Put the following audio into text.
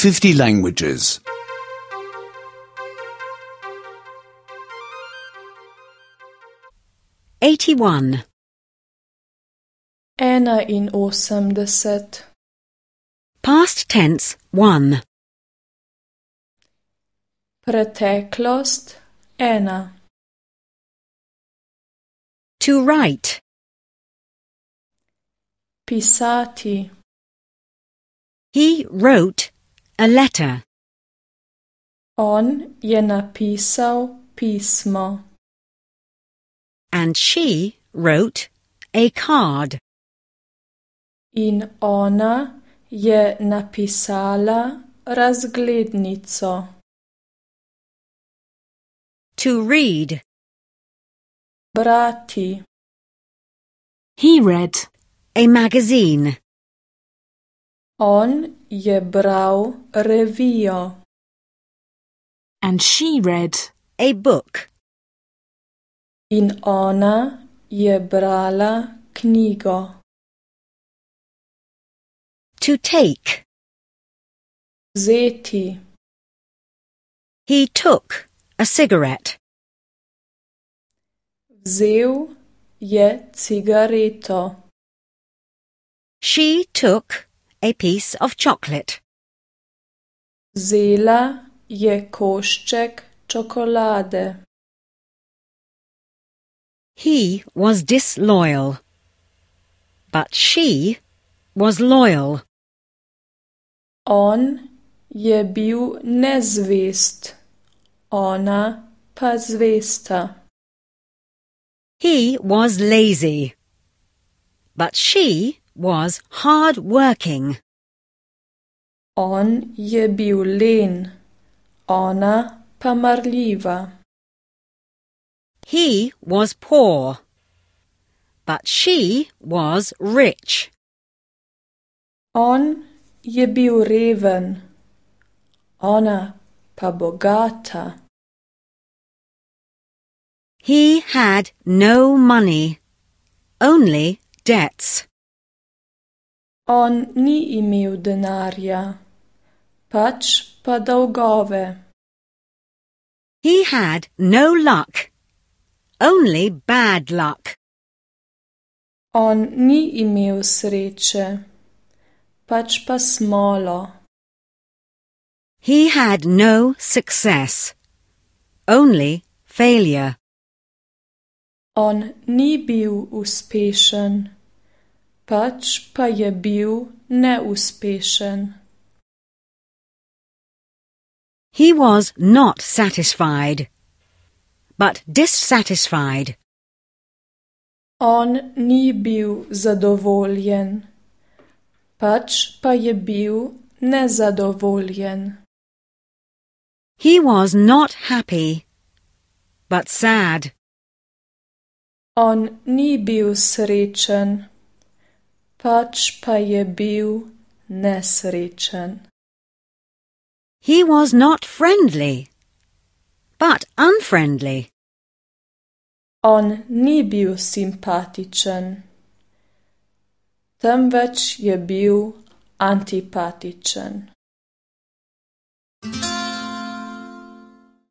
50 languages. 81. 81. Past tense 1. Preteklost 1. To write. Pisati. He wrote a letter. On je napisal pismo. And she wrote a card. In ona je napisala razglednico. To read. Brati. He read a magazine. On je bral revijo. And she read a book. In ona je brala knjigo. To take. Vzeti. He took a cigarette. Vzel je cigareto. She took a piece of chocolate. Vzela je košček čokolade. He was disloyal, but she was loyal. On je bil nezvest, ona pa zvesta. He was lazy, but she was hard-working. On je bil len, ona pa marljiva. He was poor, but she was rich. On je bil reven, ona pa bogata. He had no money, only debts. On ni imel denarja, pač pa dolgove. He had no luck, only bad luck. On ni imel sreče, pač pa smolo. He had no success, only failure. On ni bil uspešen, pač pa je bil neuspešen. He was not satisfied, but dissatisfied. On ni bil zadovoljen, pač pa je bil nezadovoljen. He was not happy, but sad. On ni bil srečen, pač pa je bil nesrečen. He was not friendly, but unfriendly. On ni bil simpatičen, temveč je bil antipatičen.